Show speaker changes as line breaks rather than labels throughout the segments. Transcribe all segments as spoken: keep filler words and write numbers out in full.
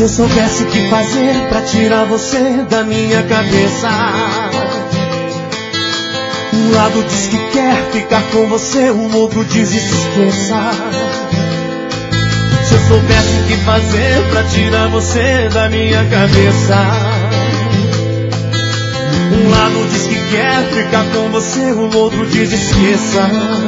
Se eu soubesse o que fazer pra tirar você da minha cabeça. Um lado diz que quer ficar com você, o outro diz esqueça. Se eu soubesse o que fazer pra tirar você da minha cabeça. Um lado diz que quer ficar com você, o outro diz esqueça.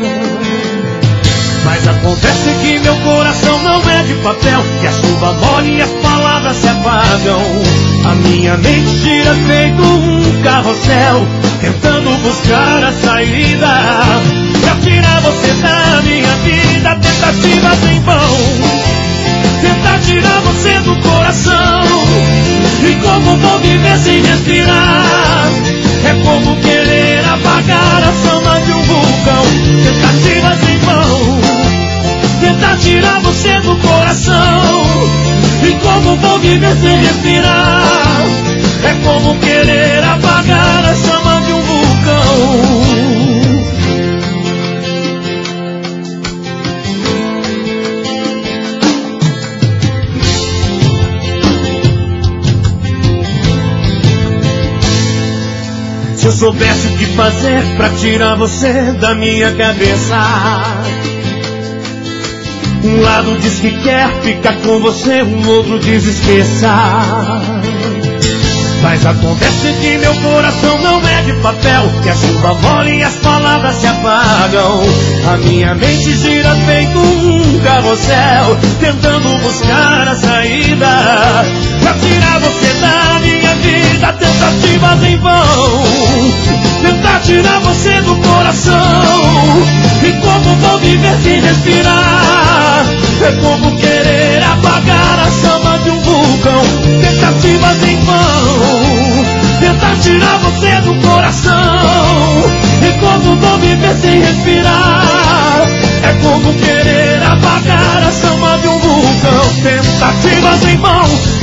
Mas acontece que meu coração não é de papel, que a chuva molha e as palavras se apagam. A minha mente gira feito um carrossel, tentando buscar a saída pra tirar você da minha vida. Tentativas em vão, tentar tirar você do coração. E como vou viver sem respirar? É como querer apagar a chama de um vulcão. Tentativas em vão, tentar tirar você do coração. E como vou viver sem respirar? É como querer apagar a chama de um vulcão. Se eu soubesse o que fazer pra tirar você da minha cabeça. Um lado diz que quer ficar com você, o outro diz esqueça. Mas acontece que meu coração não é de papel, que a chuva molha e as palavras se apagam. A minha mente gira feito um carrossel, tentando buscar a saída pra tirar você da minha vida. Tentativas em vão, tentar tirar você do coração. E como vou viver sem respirar? É como querer apagar a chama de um vulcão. Tentativas em vão, tentar tirar você do coração. E como vou viver sem respirar? É como querer apagar a chama de um vulcão. Tentativas em vão,